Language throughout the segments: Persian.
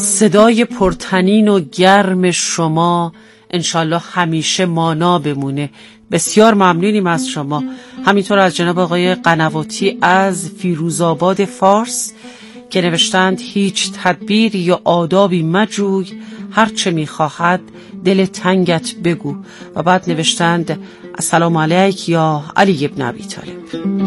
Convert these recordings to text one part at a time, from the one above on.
صدای پرتنین و گرم شما انشالله همیشه مانا بمونه. بسیار ممنونیم از شما. همینطور از جناب آقای قنواتی از فیروزآباد فارس که نوشتند هیچ تدبیر یا آدابی مجوی، هرچه میخواهد دل تنگت بگو. و بعد نوشتند السلام علیک یا علی ابن ابی طالب.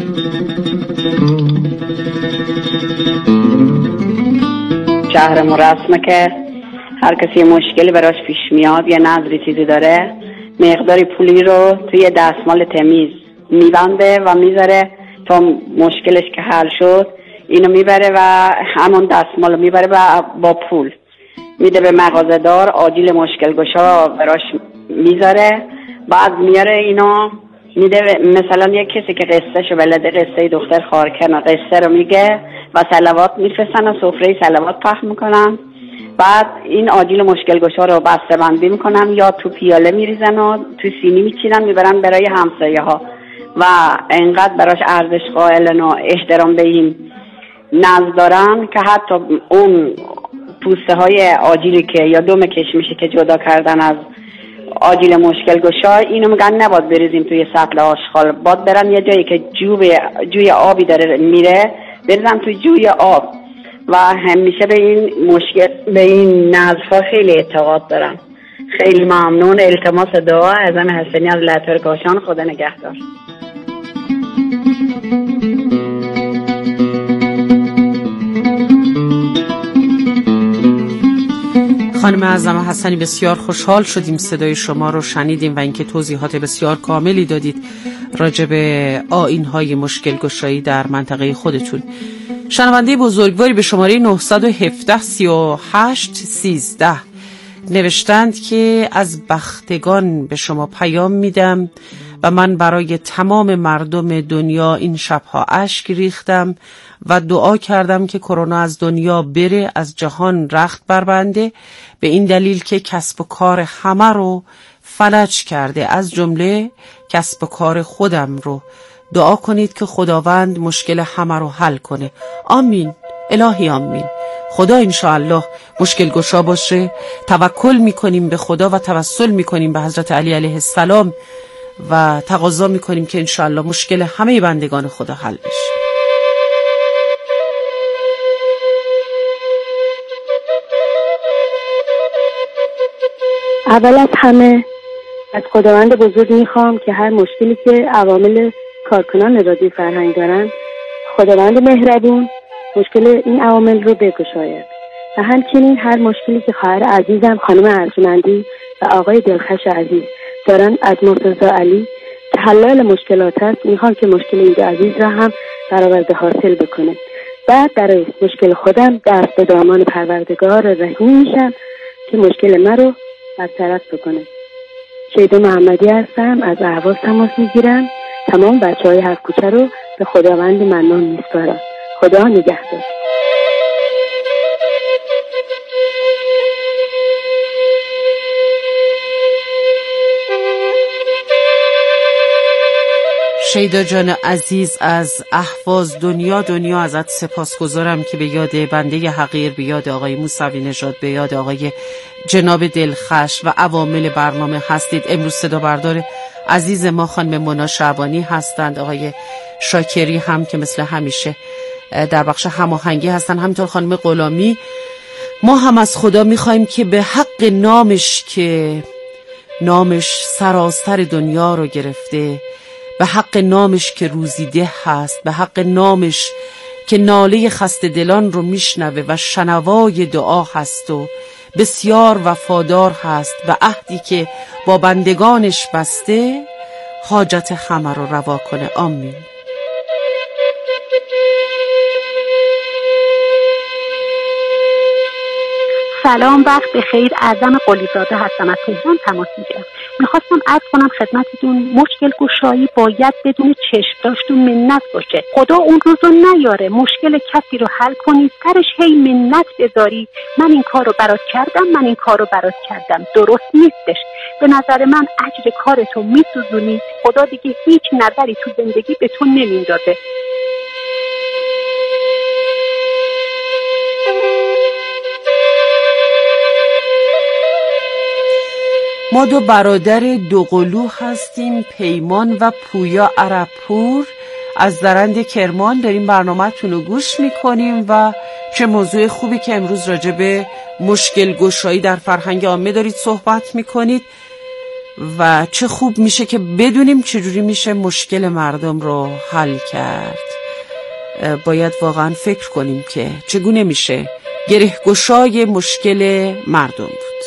شهرمون رسمه که هر کسی مشکلی براش پیش میاد یا نظری چیزی داره مقداری پولی رو توی دستمال تمیز میبنده و میذاره تا مشکلش که حل شد اینو میبره و همون دستمال رو میبره و با پول میده به مغازه‌دار، آجیل مشکل گشا براش میذاره، بعد میاره اینو میده مثلا یک کسی که قصه شو بلده، قصه دختر خارکن قصه رو میگه و صلوات میفرستن و سفره صلوات پخش میکنن. بعد این آجیل مشکل گشا رو بسته بندی میکنن یا تو پیاله میریزن و تو سینی میچینن میبرن برای همسایه ها و انقدر براش ارزش قائلن و احترام به این نزد دارن که حتی اون پوسته های آجیلی که یا دم کشمیشی که جدا کردن از آجیل مشکل گشا اینو میگن نباید بریزیم توی سطل آشغال، باید برن یه جایی که جوی آبی داره میره بریزن توی جوی آب و همیشه به این مشکل به این نظرها خیلی اعتقاد دارم. خیلی ممنون. التماس دعا اعظم حسینی از لطور کاشان. خدا نگهدار. خانم اعظم حسنی بسیار خوشحال شدیم صدای شما رو شنیدیم و اینکه توضیحات بسیار کاملی دادید راجع به آیین‌های مشکل گشایی در منطقه خودتون. شنونده بزرگواری به شماره 917 38 13 نوشتند که از بختگان به شما پیام میدم و من برای تمام مردم دنیا این شبها اشک ریختم و دعا کردم که کرونا از دنیا بره، از جهان رخت بربنده، به این دلیل که کسب و کار همه رو فلج کرده، از جمله کسب و کار خودم رو. دعا کنید که خداوند مشکل همه رو حل کنه. آمین الهی آمین. خدا انشاءالله مشکل گشا باشه. توکل میکنیم به خدا و توسل میکنیم به حضرت علی علیه السلام و تقاضا میکنیم که انشاءالله مشکل همه بندگان خدا حل بشه. اول از همه از خداوند بزرگ میخوام که هر مشکلی که عوامل کارکنان رادیو فرهنگ دارن، خداوند مهربون مشکل این عوامل رو بگشاید و همچنین هر مشکلی که خواهر عزیزم خانم ارجمندی و آقای دلخش عزیز دارن از مرتضی علی که حلال مشکلات هست، میخوام که مشکل این دو عزیز را هم برآورده حاصل بکنه. بعد برای مشکل خودم دست به دامان پروردگار رحیم میشم که مشکل من رو برطرف بکنه. شیدا محمدی هستم، از اهواز تماس میگیرم. تمام بچه‌های هفت کوچه رو به خداوند منان میسپارم. خدا نگهدار. شیدا جان عزیز از اهواز دنیا ازت سپاسگزارم که به یاد بنده حقیر، به یاد آقای موسوی نژاد، به یاد آقای جناب دلخش و عوامل برنامه هستید. امروز صدا بردار عزیز ما خانم مونا شعبانی هستند، آقای شاکری هم که مثل همیشه در بخش هماهنگی هستند، همینطور خانم غلامی. ما هم از خدا میخوایم که به حق نامش که نامش سراسر دنیا رو گرفته، به حق نامش که روزیده هست، به حق نامش که ناله خسته دلان رو میشنوه و شنوای دعا هست و بسیار وفادار هست و عهدی که با بندگانش بسته حاجت همه رو روا کنه. آمین. سلام، وقت بخیر. اعظم قلیزاده هستم، از تهران تماس میگیرم. میخواستم عرض کنم خدمتتون مشکل گشایی باید بدون چشم داشت و منت باشه. خدا اون روزو نیاره مشکل کسی رو حل کنی سرش هی منت بذاری من این کار رو برات کردم، من این کار رو برات کردم. درست نیستش. به نظر من اجر کارتو میسوزونی، خدا دیگه هیچ نظری تو زندگی به تو نمیندازه. ما دو برادر دوقلو هستیم، پیمان و پویا عربپور از درند کرمان. داریم برنامه‌تون رو گوش میکنیم و چه موضوع خوبی که امروز راجع به مشکل گشایی در فرهنگ عامه دارید صحبت میکنید و چه خوب میشه که بدونیم چجوری میشه مشکل مردم رو حل کرد. باید واقعا فکر کنیم که چگونه میشه گره گشای مشکل مردم بود.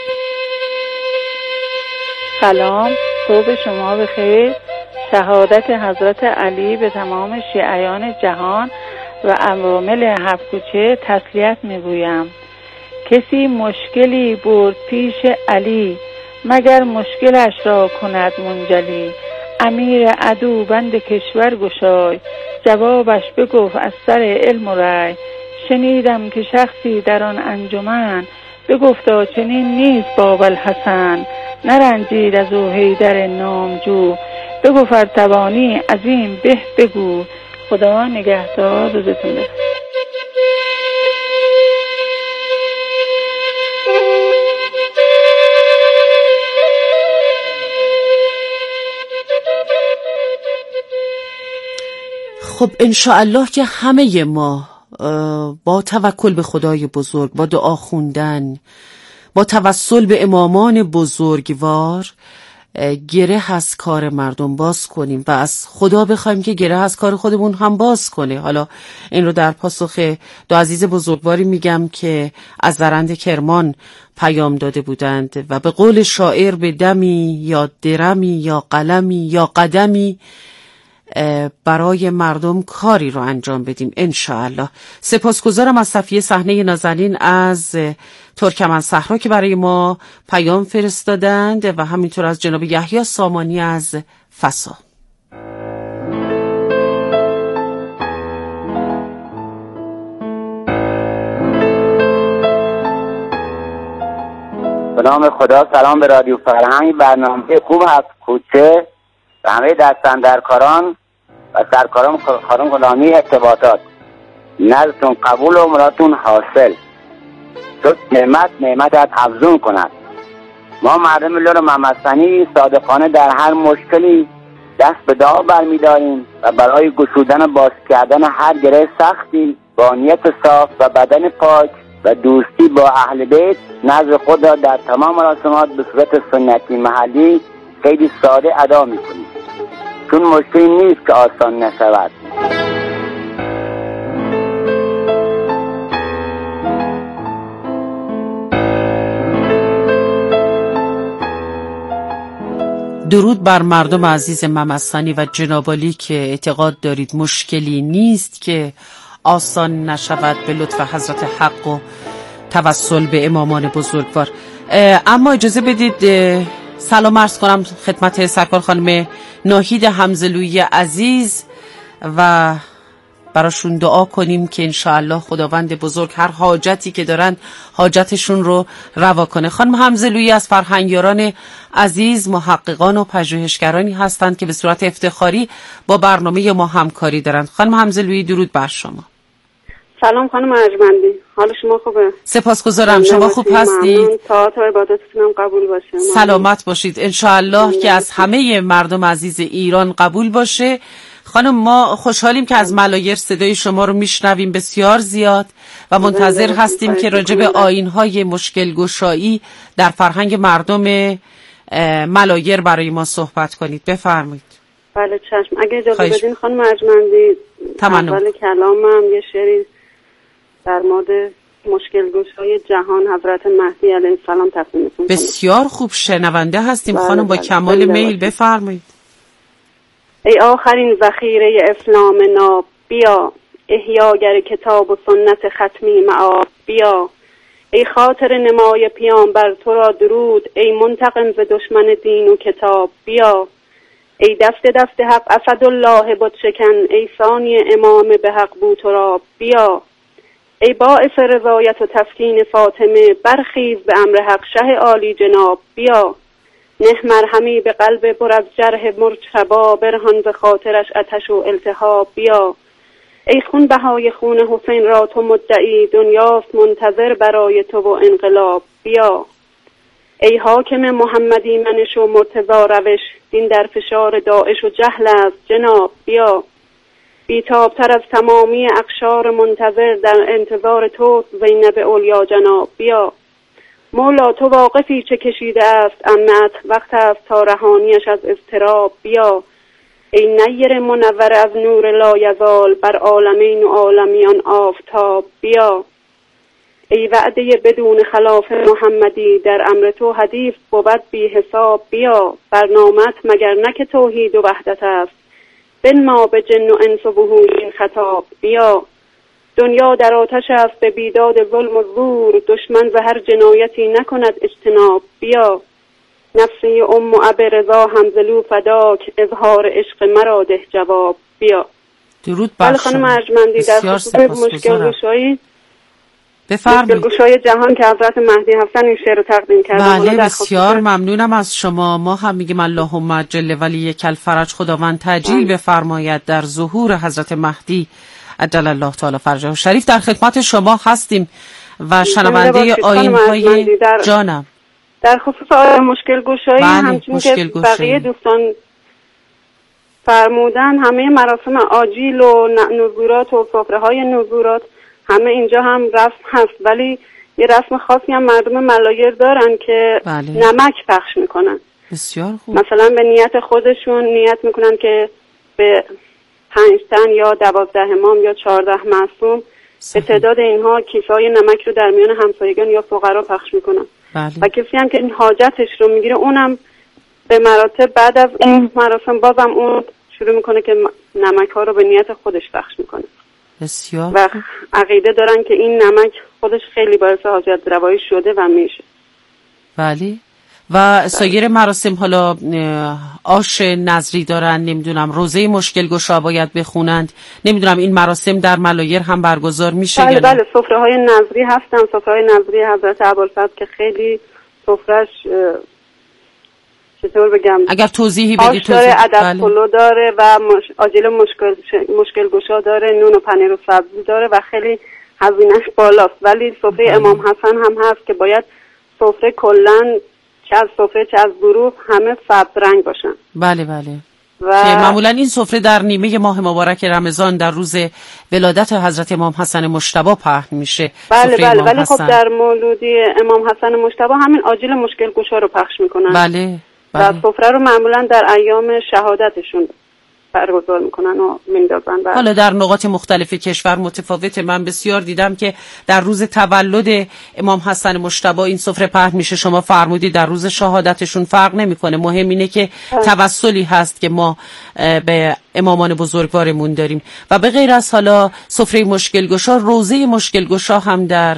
سلام، صبح شما بخیر. شهادت حضرت علی به تمام شیعیان جهان و عوامل هفت کوچه تسلیت میگویم. کسی مشکلی برد پیش علی، مگر مشکلش را کند منجلی. امیر عدو بند کشور گشای، جوابش بگفت از سر علم و رای. شنیدم که شخصی در آن انجمن، بگفتا چنین نیست بابالحسن. نرنجید از او حیدر نامجو، بگفت ار توانی عظیم به بگو. خدا نگهدار، روزتون بخیر. خب انشاءالله که همه ما با توکل به خدای بزرگ، با دعا خوندن، با توسل به امامان بزرگوار گره از کار مردم باز کنیم و از خدا بخوایم که گره از کار خودمون هم باز کنه. حالا این رو در پاسخ دو عزیز بزرگواری میگم که از درند کرمان پیام داده بودند و به قول شاعر به دمی یا درمی یا قلمی یا قدمی برای مردم کاری رو انجام بدیم انشاءالله. سپاسگزارم از صفیه صحنه نازنین از ترکمن صحرا که برای ما پیام فرستادند و همینطور از جناب یحیی سامانی از فسا. به نام خدا. سلام به رادیو فرهنگ، برنامه خوب هفت کوچه و همه دستاندرکاران و سرکاران خانم غلامی ارتباطات. نظرتون قبول و مرادتون حاصل. تو نعمتت افزون کند. ما مردم لور محمدسنی صادقانه در هر مشکلی دست به دعا برمی‌داریم و برای گشودن و باز کردن هر گره سختی با نیت صاف و بدن پاک و دوستی با اهل بیت نظر خود را در تمام مراسمات به صورت سنتی محلی خیلی ساده ادا می‌کنیم، چون مشکلی نیست که آسان نشود. درود بر مردم عزیز محمدسنی و جناب عالی که اعتقاد دارید مشکلی نیست که آسان نشود به لطف حضرت حق و توسل به امامان بزرگوار. اما اجازه بدید سلام عرض کنم خدمت سرکار خانم ناهید حمزلویی عزیز و براشون دعا کنیم که انشاءالله خداوند بزرگ هر حاجتی که دارن حاجتشون رو روا کنه. خانم حمزلویی از فرهنگیاران عزیز، محققان و پژوهشگرانی هستند که به صورت افتخاری با برنامه ما همکاری دارند. خانم حمزلویی درود بر شما. سلام خانم ارجمندی، حال شما خوبه؟ سپاسگزارم، شما خوب هستید؟ طاعت و عبادتتون هم قبول باشه. سلامت باشید انشاءالله که از همه مردم عزیز ایران قبول باشه. خانم ما خوشحالیم که از ملایر صدای شما رو میشنویم بسیار زیاد و منتظر هستیم که راجع به آیین‌های مشکل گشایی در فرهنگ مردم ملایر برای ما صحبت کنید. بفرمایید. بله چشم. اگه اجازه بدین خانم ارجمندی، اول کلامم یه شعری در مورد مشکل گشای جهان حضرت مهدی علیه السلام تقدیمتون کنم. بسیار خوب، شنونده هستیم. خانم با کمال میل بفرمایید. ای آخرین ذخیره اسلام ناب، بیا احیاگر کتاب و سنت ختمی معاب، بیا ای خاطر نمای پیامبر تو را درود، ای منتقم ز دشمن دین و کتاب، بیا ای دست حق اسدالله بت شکن، ای ثانی امام به حق بو تراب، بیا ای باعث رضایت و تسکین فاطمه، برخیز به امر حق شه عالی جناب، بیا نه مرهمی به قلب پر از جرح مرتبا، برهان به خاطرش آتش و التهاب، بیا ای خون بهای خون حسین را تو مدعی، دنیاست منتظر برای تو و انقلاب، بیا ای حاکم محمدی منش و مرتضی روش، دین در فشار داعش و جهل است جناب بیا. بیتابتر از تمامی اقشار منتظر در انتظار تو زینب اولیا جناب بیا. مولا تو واقفی چه کشیده است امنت، وقت است تا رهانیش از اضطراب بیا. ای نیر منور از نور لایزال، بر عالمین و عالمیان آفتاب بیا. ای وعده بدون خلاف محمدی، در امر تو حدیث بود بی حساب بیا. برنامت مگر نه که توحید و وحدت است، بنما به جن و انس و وحوش خطاب بیا. دنیا در آتش است به بیداد ظلم و زور، دشمن ز هر جنایتی نکند اجتناب بیا. نفسی ام و اب رضا همزلو فداک، اظهار عشق مرا ده جواب بیا. درود بر شما. خانم ارجمندی، در خصوص مشکل گشایی بفرمایید. مشکل گشای جهان که حضرت مهدی هستن این شعر رو تقدیم کردم. بله بسیار ممنونم از شما. ما هم میگیم اللهم جل ولی الفرج، خداوند تعجیل بفرماید در ظهور حضرت مهدی عجل الله تعالی فرجه شریف. در خدمت شما هستیم و شنونده آیین‌های جانم. در خصوص مشکل گشایی همچنین که بقیه دوستان فرمودن، همه مراسم آجیل و نزورات و سفره‌های نزورات همه اینجا هم رسم هست، ولی یه رسم خاصی هم مردم ملایر دارن که نمک پخش میکنن. بسیار خوب. مثلا به نیت خودشون نیت میکنن که به 5 تن یا 12 امام یا 14 معصوم به تعداد اینها کیسه‌های نمک رو در میان همسایگان یا فقرا پخش میکنن. و کسی هم که این حاجتش رو میگیره اونم به مراتب بعد از این مراسم بازم اون شروع میکنه که نمک ها رو به نیت خودش پخش میکنه. بسیار. و عقیده دارن که این نمک خودش خیلی باعث حاجت روایی شده و میشه. بله. و سایر مراسم حالا آش نظری دارن، نمیدونم روزه مشکل گشا باید بخونند، نمیدونم این مراسم در ملایر هم برگزار میشه. بله بله، سفره های نظری هستن. سفره های نظری حضرت ابوالفضل که خیلی سفرش چطور بگم، اگر توضیحی بدی. آش داره، عدس پلو داره و آجیل مشکل گشا داره، نون و پنیر و سبزی داره و خیلی هزینه‌اش بالاست. ولی سفره امام حسن هم هست که باید سفره کلاً چه از سفره چه از گروه همه سبز رنگ باشن. بله بله. که معمولا این سفره در نیمه ماه مبارک رمضان در روز ولادت حضرت امام حسن مجتبی پهن میشه. بله بله، ولی خب در مولودی امام حسن مجتبی همین آجیل مشکل گشا رو پخش میکنن. بله. و سفره رو معمولا در ایام شهادتشون برگزار میکنن و میندازن. حالا در نقاط مختلف کشور متفاوته. من بسیار دیدم که در روز تولد امام حسن مجتبی این سفره پهن میشه. شما فرمودید در روز شهادتشون فرق نمیکنه. مهم اینه که توسلی هست که ما به امامان بزرگوارمون داریم. و به غیر از حالا سفره مشکل گشا، روزه مشکل گشا هم در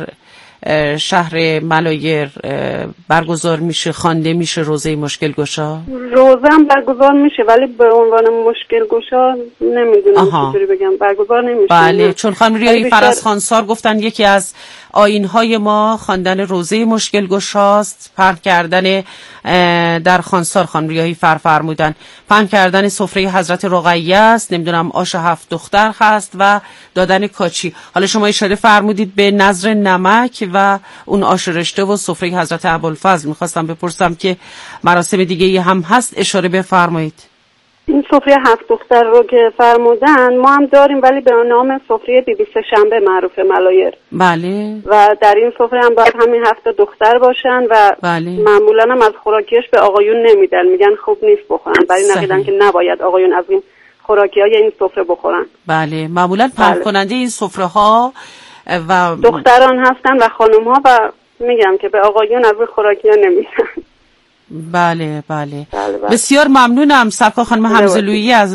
شهر ملایر برگزار میشه، خوانده میشه. روزه مشکل گشا روزه هم برگزار میشه ولی به عنوان مشکل گشا نمیدونم چطوری بگم، برگزار نمیشه. بله، چون خانم ریایی فرز خانسار گفتن یکی از آیین‌های ما خواندن روزه مشکل گشاست، پهن کردن در خانسار خانم ریایی فرمودن پهن کردن سفره حضرت رقیه است، نمیدونم آش 7 دختر هست و دادن کاچی. حالا شما اشاره فرمودید به نظر نمک و اون آش رشته و سفره حضرت ابوالفضل. میخواستم بپرسم که مراسم دیگه هم هست، اشاره بفرمایید. این سفره 7 دختر رو که فرمودن ما هم داریم ولی به نام سفره بی بی سه‌شنبه معروفه ملایر. بله. و در این سفره هم باید همین 7 دختر باشن و معمولا هم از خوراکیش به آقایون نمیدن، میگن خوب نیست بخورن، برای نقیدن که نباید آقایون از این خوراکی‌های این سفره بخورن. بله، معمولا پهن کننده این سفره ها و دختران هستن و خانم ها و میگم که به آقایون از این خوراکی‌ها نمیدن. بله بله. بسیار ممنونم. سرکار خانم حمزه‌لویی از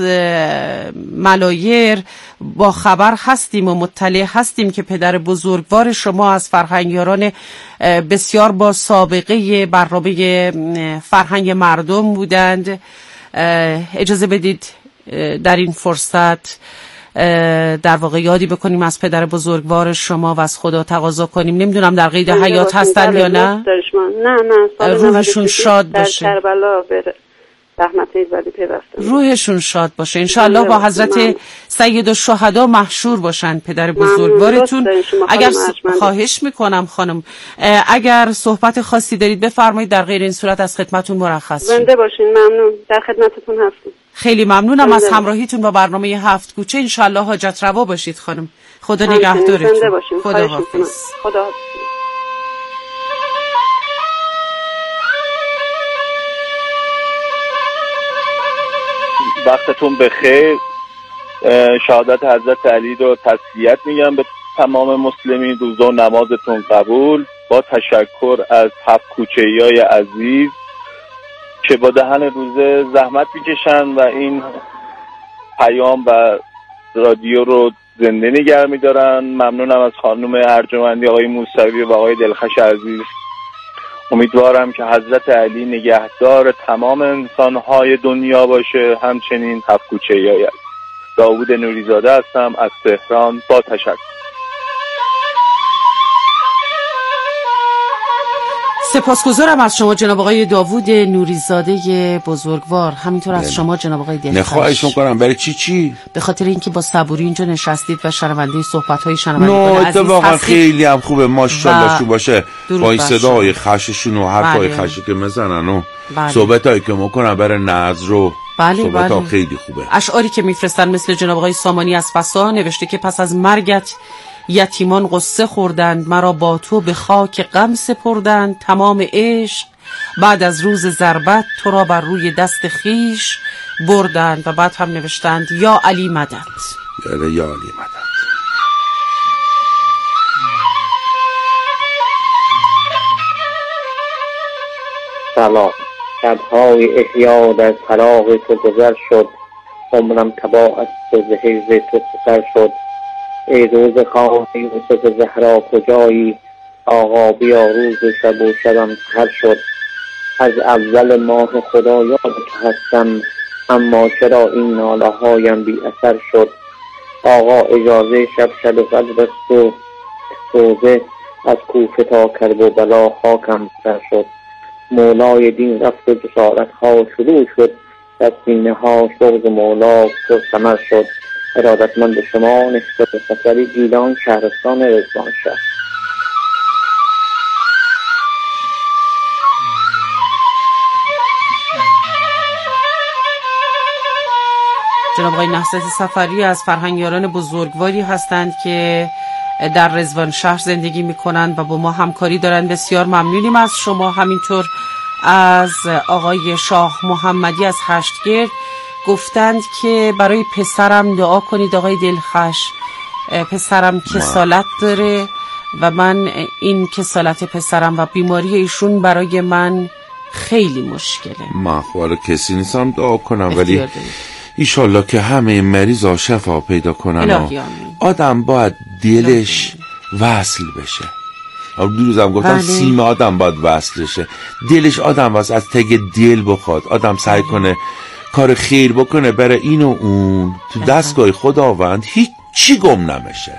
ملایر با خبر هستیم و مطلع هستیم که پدر بزرگوار شما از فرهنگیاران بسیار با سابقه برنامه فرهنگ مردم بودند. اجازه بدید در این فرصت در واقع یادی بکنیم از پدر بزرگوار شما و از خدا تقاضا کنیم. نمیدونم در قید حیات هستن یا نه. نه روحشون شاد باشه. در کربلا بره زحمت ایزدی پیوسته. روحشون شاد باشه انشالله با حضرت سید الشهدا محشور باشن پدر بزرگوارتون. اگر خواهش میکنم خانم اگر صحبت خاصی دارید بفرمایید، در غیر این صورت از خدمتون مرخص شیم. زنده باشین. ممنون، در خدمتتون هستم. خیلی ممنونم از همراهیتون با برنامه 7 کوچه. انشالله حاجت روا باشید خانم. خدا نگهدارتون. زنده باشین. خدا حافظ. خدا حافظ. وقتتون بخیر. شهادت حضرت علی رو تسلیت میگم به تمام مسلمین. روزه و نمازتون قبول. با تشکر از 7 کوچه‌ای عزیز که با دهن روزه زحمت میکشن و این پیام و رادیو رو زنده نگه میدارن. ممنونم از خانم ارجمندی، آقای موسوی و آقای دلخش عزیز. امیدوارم که حضرت علی نگهدار تمام انسانهای دنیا باشه. همچنین 7 کوچه‌ای داوود نوریزاده هستم از تهران. با تشکر. سپاسگزارم از شما جناب آقای داوود نوریزاده بزرگوار، همینطور از شما جناب آقای دلخش. نخواهش می‌کنم. برای چی؟ به خاطر اینکه با صبوری اینجا نشستید و شنونده صحبت‌های شنوندگان عزیز اتفاقا خیلی هم خوبه ماشاءالله شو باشه. با این صدای خششون و حرفای خشی که میزنن و صحبتایی که میکنن برای نظر و صحبت‌ها خیلی خوبه. اشعاری که میفرستن مثل جناب آقای سامانی از فسا نوشته که پس از مرگت یتیمان قصه خوردند، مرا با تو به خاک غم سپردند. تمام عشق بعد از روز ضربت تو را بر روی دست خیش بردند. و بعد هم نوشتند یا علی مدد. یا علی مدد. سلام. شب‌های احیا در فراغ تو گذر شد، عمرم تباه از تو ز هجر تو سر شد. ای روز خواهی یوسف زهرا کجایی، آقا بیا روز شب و شبم سحر شد. از اول ماه خدا یاد تو هستم، اما چرا این ناله هایم بی اثر شد. آقا اجازه شب قدر است و روزه از کوفه تا کرب و بلا خاکم سر شد. مولای دین رفت و جسارت ها شروع شد، در سینه ها شغل مولا پر ثمر شد. ارادتمند شما نسبت سفری گیلان شهرستان رضوان شهر. جناب آقای نحست سفری از فرهنگیاران بزرگواری هستند که در رضوان شهر زندگی میکنند و با ما همکاری دارند. بسیار ممنونیم از شما. همینطور از آقای شاه محمدی از هشتگرد گفتند که برای پسرم دعا کنید آقای دلخش. پسرم کسالت داره و من این کسالت پسرم و بیماری ایشون برای من خیلی مشکله. من خوار کسی نیستم دعا کنم، ولی ایشالله که همه مریضا شفا پیدا کنن. آدم باید دلش وصل بشه. دیروزم گفتم سیم آدم باید وصل بشه. دلش آدم واسه از تگ دل بخواد. آدم سعی کنه کار خیر بکنه برای این و اون. تو دستگاه خداوند هیچی گم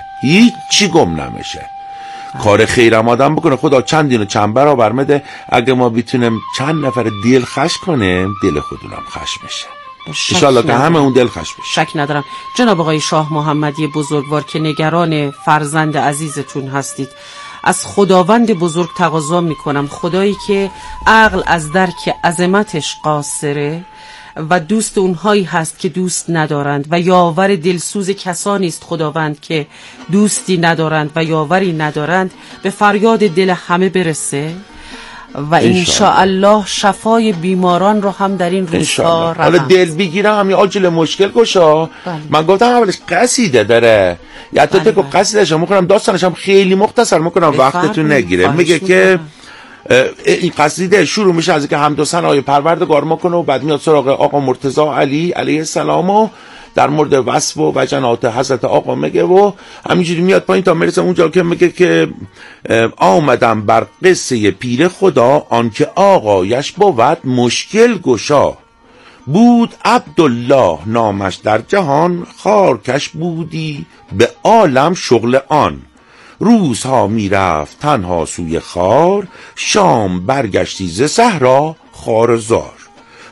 نمیشه. کار خیرم آدم بکنه، خدا چندین و چند برابر میده. اگه ما بتونیم چند نفر دل خش کنیم، دل خودونم خش میشه. انشالله که همه اون دل خش بشه. شک ندارم. جناب آقای شاه محمدی بزرگوار که نگران فرزند عزیزتون هستید، از خداوند بزرگ تقاضا میکنم، خدایی که عقل از درک عظمتش قاصره و دوست اونهایی هست که دوست ندارند و یاور دلسوز کسانی است خداوند که دوستی ندارند و یاوری ندارند، به فریاد دل همه برسه و انشاءالله شفای بیماران رو هم در این روزها رقم. حالا دل بگیرم همین عاجل مشکل گشا. من گفتم اولش قصیده داره، یا حتی تکو قصیدهش هم میکنم، داستانش هم خیلی مختصر میکنم وقتتون نگیره. میگه که این قصیده شروع میشه از اینکه حمد و ثنای پروردگار میکنه و بعد میاد سراغ آقا مرتضی علی علیه السلام و در مورد وصف و وجنات حضرت آقا میگه و همینجوری میاد پایین تا میرسه اونجا که میگه که آمدم بر قصه پیر خدا، آنکه آقایش بود مشکل گشا. بود عبدالله نامش در جهان، خارکش بودی به عالم شغل آن. روزها میرفت تنها سوی خار، شام برگشتی ز صحرا خارزار.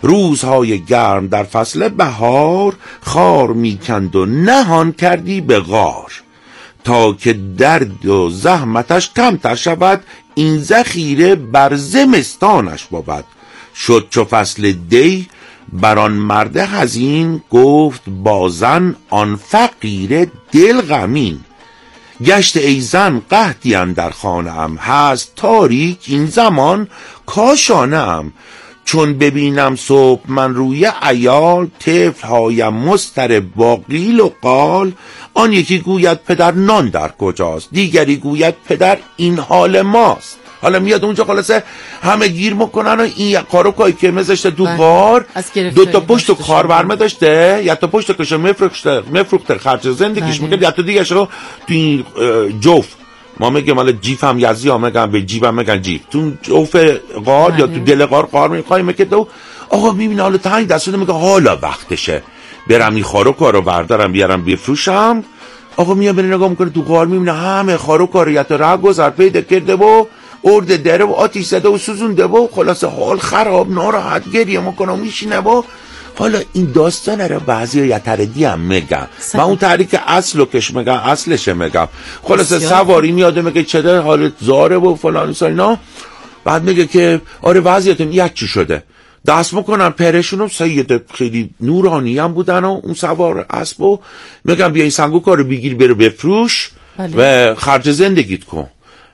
روزهای گرم در فصل بهار، خار میکند و نهان کردی به غار. تا که درد و زحمتش کمتر شود، این ذخیره بر زمستانش بود. شد چو فصل دی بران مرد حزین، گفت بازن آن فقیر دل غمین. گشت ای زن قحطی اندر خانه ام، هست تاریک این زمان کاشانه ام. چون ببینم صبح من روی عیال، طفل هایم مضطرب با قیل و قال. آن یکی گوید پدر نان در کجاست، دیگری گوید پدر این حال ماست. حالا میاد اونجا خلاصه همه گیر میکنن و این کاروکایی که مزشته دو غار، دو تا پشت و کار برمه داشته، یا تا پشت کشو مفروخته خرج زندگیش میکرد، یا تا دیگرش رو تو این جوف، ما میگه مال جیف هم یزی ها میگن به جیب هم میگن جیف، تو جوف غار یا تو دل غار میخوایی میکرد. و آقا میبینه حالا تنگ دستونه، میگه حالا وقتشه برم این خاروکارو بردارم بیارم بفروشم. آقا میاد بره نگاه میکنه تو غار، میبینه همه خاروکار یا تا راه گذر پیدا کرده و ارده دره و آتیش زده و سوزونده و خلاصه حال خراب، ناراحت گریه میکنه و میشینه. و حالا این داستان رو بعضی یا تردی هم میگم، من اون تحریک اصل رو کش میگم، اصلشه میگم. خلاصه سواری میاده میگه چه حالت زاره و فلان اینا، بعد میگه که آره وضعیتون یک چی شده، دست میکنن پرشونو، سید خیلی نورانی هم بودن و اون سوار اسب و میگم بیا این سنگوکا رو بگیر بره بفروش و خرج زندگیت کن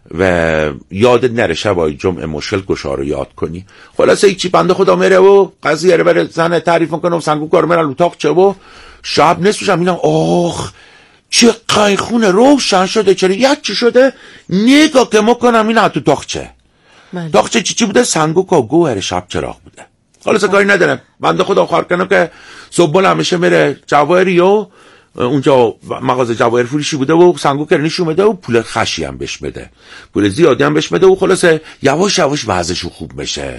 و یادت نره شبای جمعه مشکل گشا رو یاد کنی. خلاصه هیچی، بنده خدا میره و قضیه رو بره زن تعریف میکنه و سنگوکا رو میرن اتاق چه و شب نصفشم میگم آخ چه قیخونه روشن شده، چرا یک چی شده، نگاه که میکنم اینا تو تاقچه تاقچه چی بوده، سنگوکا گوهر شب چراغ بوده. خلاصه کاری ندارم، بنده خدا خواهر کنم که صبح همیشه میره جواهری و اونجا مغازه جواهر فروشی بوده و سنگوکر نشون بده و پول خشی هم بهش بده، پول زیادی هم بهش بده و خلاصه یواش یواش وضعشو خوب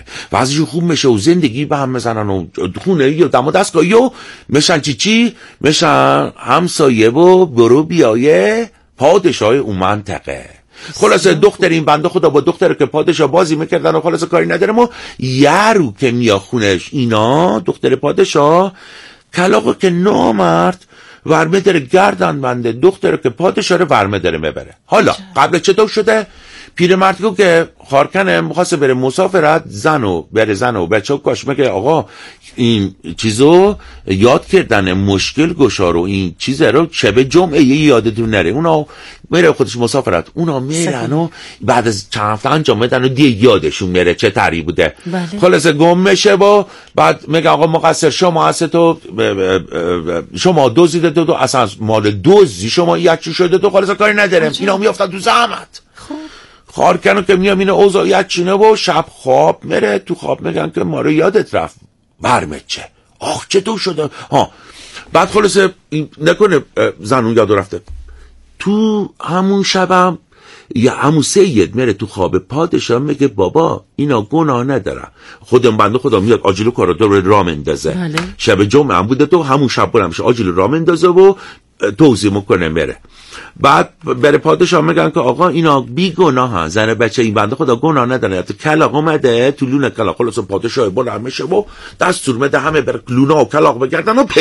میشه و زندگی به هم میزنن و خونه یا دم و دستگاهی و میشن چی میشن همسایه و برو بیایه پادشاه اون منطقه. خلاصه دختر این بنده خدا با دختر که پادشاه بازی میکردن و خلاصه کاری ندارم و یه رو که میا خونش اینا دختر پادشاه کلاغو که نامرد ورمه داره گردن بنده دختر که پادشاه رو ورمه داره میبره. حالا قبل چطور شده؟ پیرمردی که خارکنه میخواسته بره مسافرت، زن و بچه کاش میگه آقا این چیزو یاد کردن مشکل گشا رو این چیز رو شب جمعه یادتون نره، اونا میره خودش مسافرت، اونا میرن و بعد از چند هفته انجام میدن و دیگه یادشون میره چه طری بوده. خلاصه گم میشه و بعد میگه آقا مقصر شما هست تو شما دوزیده تو اصلا مال دوزی شما یکی شده تو، خلاصه کاری ندارم اینا میافتن تو زحمت. خارکنو که میام اینه اوضاع یک چینه و شب خواب میره، تو خواب میگن که ما رو یادت رفت برمت چه آخ چطور شده بعد خلاصه نکنه زنون یاد رفته. تو همون شبم یا همون سید میره تو خواب پادشاه میگه بابا اینا گناه ندارن، خودم بنده خدا میاد آجیلو کارو داره راه مندازه، شب جمعه هم بوده تو همون شب برم میشه آجیلو راه مندازه و توضیح میکنه میره. بعد بره پادشاه میگن که آقا اینا بی گناه ها، زن بچه این بنده خدا گناه نداره، تو کلاغ اومده تو لونه کلاغ. خلاص پادشاه بلند میشه و دستور میده همه بر لونه و کلاغ بگردن و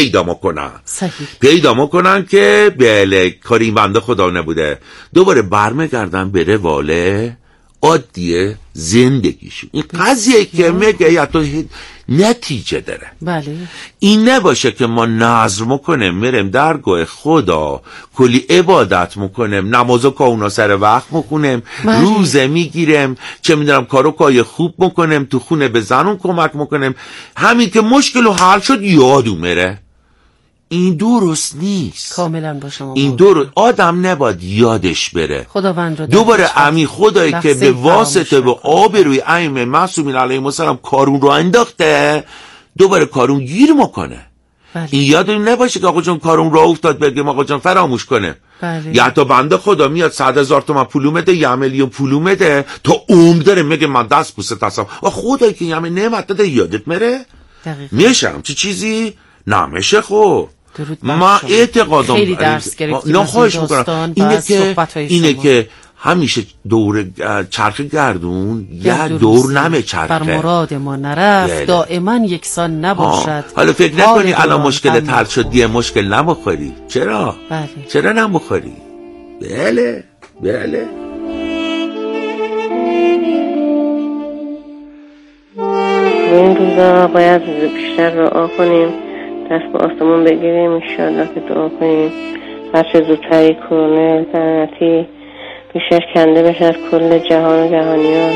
پیدا میکنن که بله کاری این بنده خدا نبوده، دوباره برمیگردن به رواله عادیه زندگیشون. این قضیه که میگه یا تو نتیجه داره. بله. این نباشه که ما نظر میکنیم میریم درگاه خدا کلی عبادت میکنیم، نمازو که اونا سر وقت میکنیم، روزه میگیریم، چه میدونم کارو خوب میکنیم، تو خونه به زنون کمک میکنیم، همین که مشکل حل شد یادو میره. این درست نیست. کاملا با شما این آدم نباید یادش بره. خداوند رو دوباره امی خدایی که به واسطه و آبروی ائمه معصومین علیهم السلام کارون رو انداخته دوباره کارون گیر میکنه. این یادتون نباشه که آقا جان کارون راه افتاد بگیم آقا جان فراموش کنه. یا تا بنده خدا میاد 100,000 تومان پولو مده، 1 میلیون پولو مده، تا عمر داره میگه من دست بوسه تصم و خدایی که همه نعمت داده یادت میره. میشم چیزی نمیشه. خب ما اعتقادم خیلی درس گرفتیم خواهش میکنم اینه که همیشه دور چرخ گردون یه دور نمی چرخه، بر مراد ما نرفت دائما یکسان نباشد. حالا فکر نکنی الان مشکل تر شد دیگه مشکل نبخوری. چرا؟ بله. چرا نبخوری؟ بله بله. این روزا باید بیشتر دعا کنیم، دست به آسمون بگیریم، انشاءالله که دعا کنیم هرچه زودتری کرونا لعنتی پیشش کنده بشه از کل جهان و جهانیان.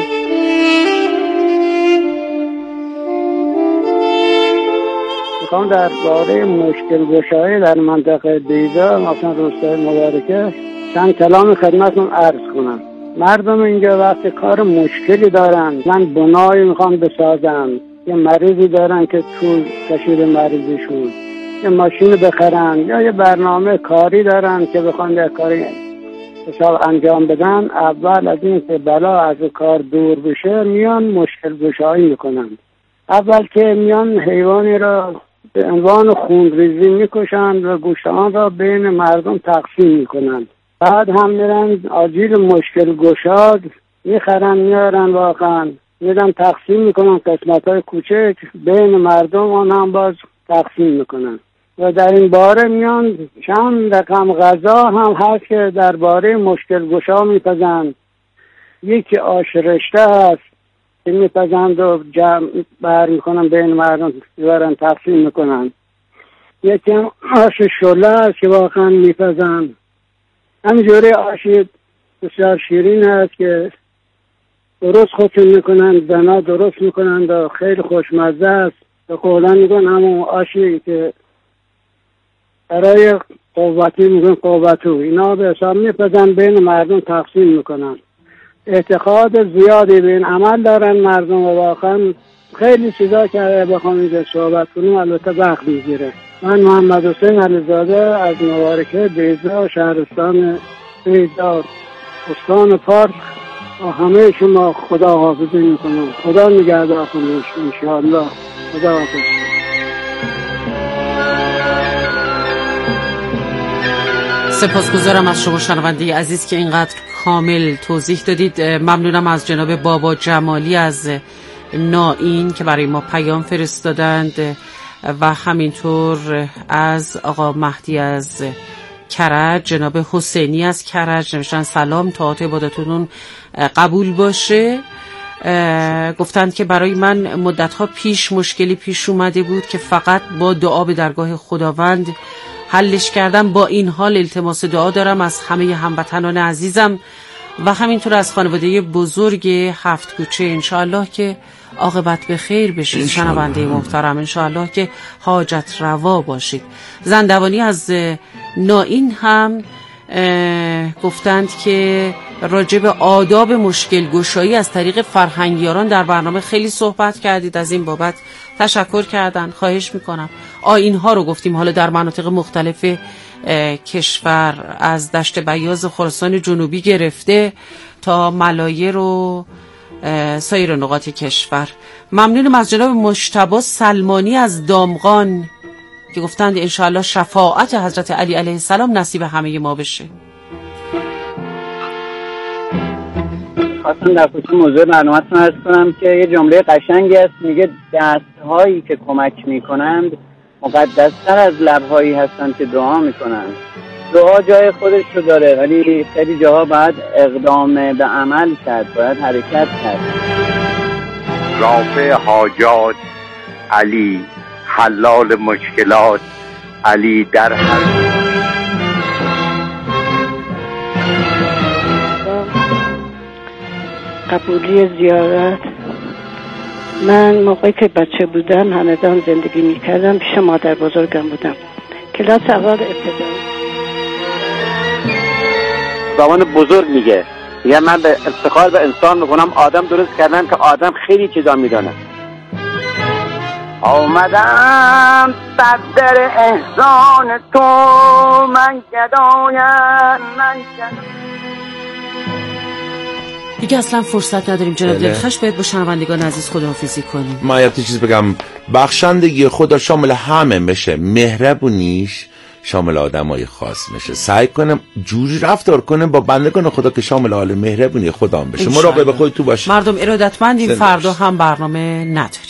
میخوام در باره مشکل گشایی در منطقه بیضا مثلا روستای مبارکه چند کلام خدمتتون عرض کنم. مردم اینجا وقتی کار مشکلی دارن، من بنایی میخوام بسازن، یه مریضی دارن که طول کشید مریضیشون، یه ماشین بخرن یا یه برنامه کاری دارن که بخوان یه کاری حساب انجام بدن، اول از این که بلا از کار دور بشه میان مشکل گشایی میکنن. اول که میان حیوانی را به عنوان خونریزی میکشن و گوشت آن را بین مردم تقسیم میکنن. بعد هم میرن آجیل مشکل گشاد میخرن میارن، واقعا میرن تقسیم میکنن قسمت‌های کوچک بین مردم، آن هم باز تقسیم میکنن. و در این باره میان چند رقم غذا هم هست که درباره مشکل گشا میپزن. یکی آش رشته هست که میپزند و جمع بر میکنن بین مردم میبرن تقسیم میکنن. یکی هم آش شله هست که واقعا میپزن. همینجوری آشی بسیار شیرین هست که درست خودشون میکنن، زنا درست میکنن و خیلی خوشمزه است. به قولا میگن همون آشی که برای قوتی میگن قوتو، اینا به حساب میپزن بین مردم تقسیم میکنن. اعتقاد زیادی به این عمل دارن مردم و واقعا خیلی چیزا که بخوام اینجا صحبت کنیم البته وقت میگیره. من محمد حسین علیزاده از مبارکه بیضا شهرستان بیضا استان فارس و همه شما خدا حافظی میکنم. خدا نگهدار کنه انشاءالله. خدا حافظ. سپاسگزارم از شما شنونده عزیز که اینقدر کامل توضیح دادید. ممنونم از جناب بابا جمالی از نائین که برای ما پیام فرستادند و همینطور از آقا مهدی از کرج، جناب حسینی از کرج نوشتن سلام، طاعت عبادتون قبول باشه. گفتند که برای من مدتها پیش مشکلی پیش اومده بود که فقط با دعا به درگاه خداوند حلش کردم. با این حال التماس دعا دارم از همه هموطنان عزیزم و همینطور از خانواده بزرگ هفت کوچه، انشاءالله که عاقبت به خیر بشید. شنونده محترم انشاءالله که حاجت روا باشید. زندوانی از نائین هم گفتند که راجع به آداب مشکل گشایی از طریق فرهنگیاران در برنامه خیلی صحبت کردید، از این بابت تشکر کردن. خواهش میکنم. آیین‌ها رو گفتیم، حالا در مناطق مختلف کشور از دشت بیاض خراسان جنوبی گرفته تا ملایر و سایر نقاط کشور. ممنونم از جناب مجتبی سلمانی از دامغان که گفتند انشاءالله شفاعت حضرت علی علیه السلام نصیب همه ما بشه. خواستم در خصوص موضوع برنامه‌تون عرض کنم که یه جمله قشنگی است، میگه دست‌هایی که کمک میکنند مقدس‌تر از لب‌هایی هستند که دعا میکنند. دعا جای خودش رو داره ولی خیلی جاها باید اقدام به عمل کرد، باید حرکت کرد. رافع حاجات علی، حلال مشکلات علی، در هر قبولی زیارت. من موقعی که بچه بودم همدان زندگی میکردم، پیش مادر بزرگم بودم، کلاس اول ابتدایی. زبان بزرگ میگه من به افتخار به انسان میکنم آدم درست کردن که آدم خیلی چیزا میدونه. آمدم بر در احسان تو، من گدایم من دیگه اصلا فرصت نداریم جناب دلخوش، باید با شنوندگان عزیز خداحافظی کنیم. من یه چیز بگم، بخشندگی خدا شامل همه بشه، مهربونیش شامل آدمای خاص میشه. سعی کنم جوری رفتار کنم با بندگان خدا که شامل حال مهربونی خدا بشه. مراقب خودت باش. مردم ارادتمندیم، فردا هم برنامه نداریم.